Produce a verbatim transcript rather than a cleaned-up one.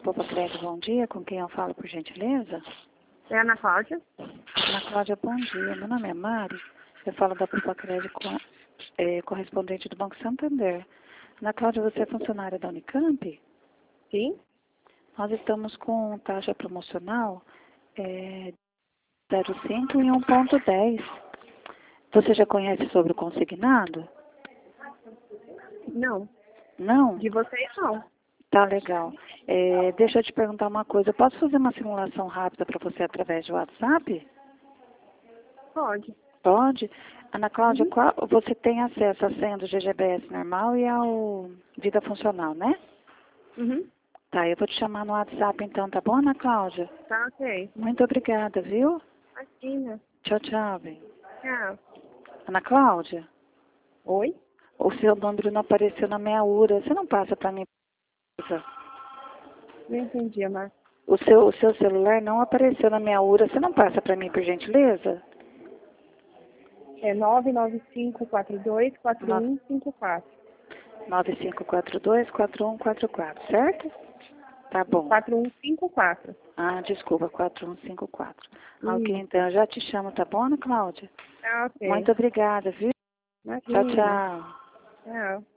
Poupa Crédito, bom dia. Com quem eu falo, por gentileza? É Ana Cláudia. Ana Cláudia, bom dia. Meu nome é Mari. Eu falo da Poupa Crédito, com, é, correspondente do Banco Santander. Ana Cláudia, você é funcionária da Unicamp? Sim? Nós estamos com taxa promocional é, zero vírgula cinco e um ponto dez. Você já conhece sobre o consignado? Não. Não? De vocês, não. Tá legal. É, deixa eu te perguntar uma coisa. Eu posso fazer uma simulação rápida para você através do WhatsApp? Pode. Pode? Ana Cláudia, Uhum. qual, você tem acesso à senha do G G B S normal e ao Vida Funcional, né? Uhum. Tá, eu vou te chamar no WhatsApp então, tá bom, Ana Cláudia? Tá ok. Muito obrigada, viu? Imagina. Tchau, tchau, bem. Tchau. Ana Cláudia, Oi? o seu número não apareceu na minha URA. Você não passa para mim? por favor? Não entendi, Amar. O seu, o seu celular não apareceu na minha URA. Você não passa para mim, por gentileza? É nove nove cinco quatro dois quatro um cinco quatro. nove cinco quatro dois quatro um quatro quatro, certo? Tá bom. quatro um cinco quatro. Ah, desculpa, quatro um cinco quatro. Ok, Isso. então, eu já te chamo, tá bom, Ana Cláudia? Tá ok. Muito obrigada, viu? Tchau, Imagina. tchau. Tchau.